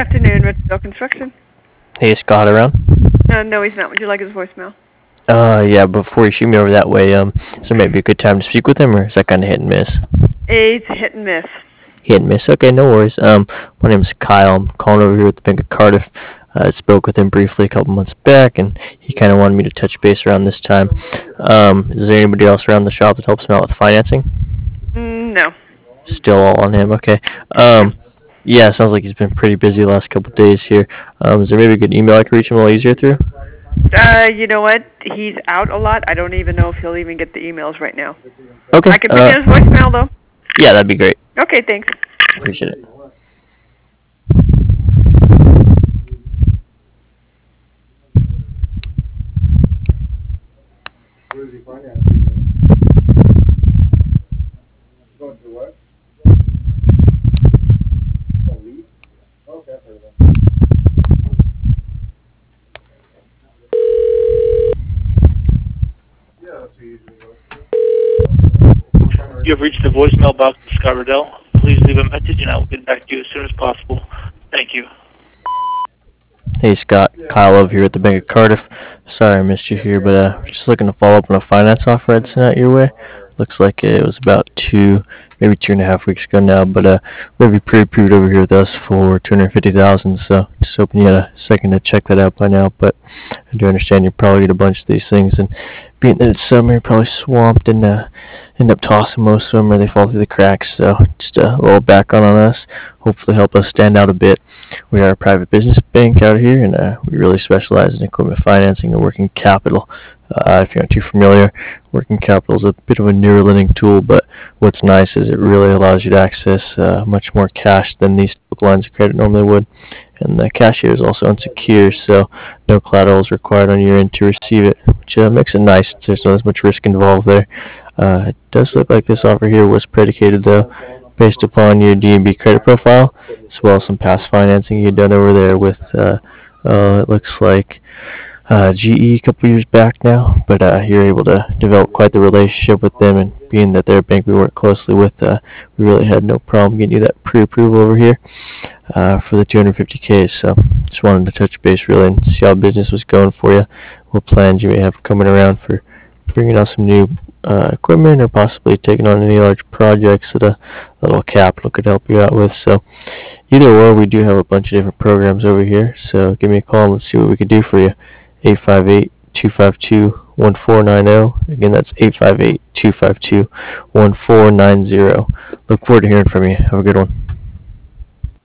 afternoon, Richardson Construction. Hey, is Scott around? No, he's not. Would you like his voicemail? Yeah, before you shoot me over that way, is there maybe a good time to speak with him, or is that kind of hit and miss? It's hit and miss. Hit and miss? Okay, no worries. My name's Kyle. I'm calling over here with the Bank of Cardiff. I spoke with him briefly a couple months back, and he kind of wanted me to touch base around this time. Is there anybody else around the shop that helps him out with financing? No. Still all on him, okay. Yeah, sounds like he's been pretty busy the last couple of days here. Is there maybe a good email I can reach him a little easier through? You know what? He's out a lot. I don't even know if he'll even get the emails right now. Okay. I can put you his voicemail, though. Yeah, that'd be great. Okay, thanks. Appreciate it. Where is he financing? Going through what? A lead? Okay, I've heard of that. Yeah, that's who usually goes through. You have reached the voicemail box of Scott Riddell. Please leave a message and I will get back to you as soon as possible. Thank you. Hey Scott, Kyle over here at the Bank of Cardiff. Sorry I missed you here, but just looking to follow up on a finance offer I'd sent out your way. Looks like it was about maybe 2.5 weeks ago now, but maybe pre-approved over here with us for $250,000. So just hoping you had a second to check that out by now. But I do understand you probably get a bunch of these things, and being that it's summer, you're probably swamped and end up tossing most of them or they fall through the cracks. So just a little background on us. Hopefully help us stand out a bit. We are a private business bank out here, and we really specialize in equipment financing and working capital. If you're not too familiar, working capital is a bit of a newer lending tool, but what's nice is it really allows you to access much more cash than these lines of credit normally would. And the cash here is also unsecured, so no collateral is required on your end to receive it, which makes it nice. There's not as much risk involved there. It does look like this offer here was predicated, though, based upon your D&B credit profile, as well as some past financing you'd done over there with, it looks like, GE a couple years back now, but you're able to develop quite the relationship with them, and being that they're a bank we work closely with, we really had no problem getting you that pre-approval over here for the $250K. So just wanted to touch base really and see how business was going for you, what plans you may have coming around for bringing on some new equipment, or possibly taking on any large projects that a little capital could help you out with. So either or, we do have a bunch of different programs over here, so give me a call and let's see what we can do for you. 858-252-1490. Again, that's 858-252-1490. Look forward to hearing from you. Have a good one.